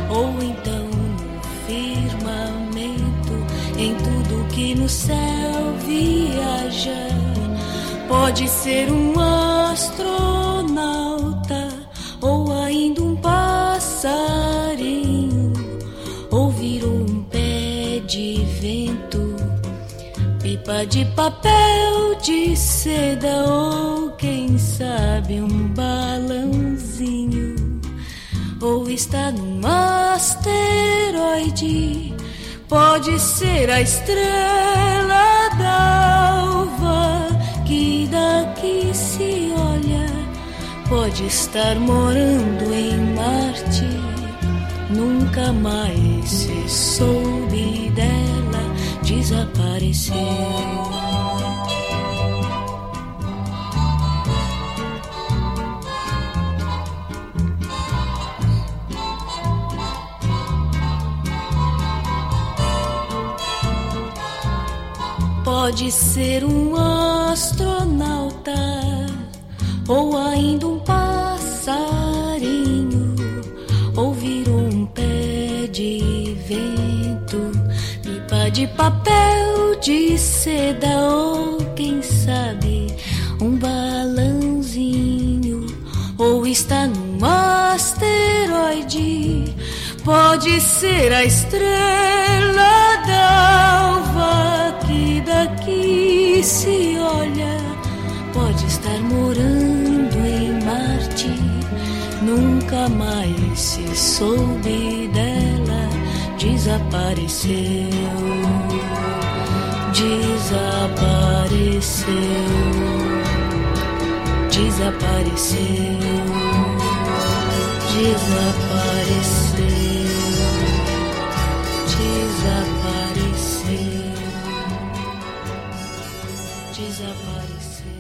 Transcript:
ou então no firmamento, em tudo que no céu viaja. Pode ser um astronauta ou ainda um passarinho, ouvir um pé de vento, pipa de papel de seda ou quem sabe um balãozinho, ou está num asteroide. Pode ser a estrela d'alva que daqui se olha, pode estar morando em Marte, nunca mais se soube dela, desapareceu. Pode ser um astronauta ou ainda um passarinho, ouvir um pé de vento, pipa de papel de seda ou quem sabe um balãozinho, ou está num asteroide. Pode ser a estrela d'alva que daqui se olha, pode estar morando em Marte, nunca mais se soube dela, desapareceu, desapareceu, desapareceu, desapareceu, desapareceu, desapareceu.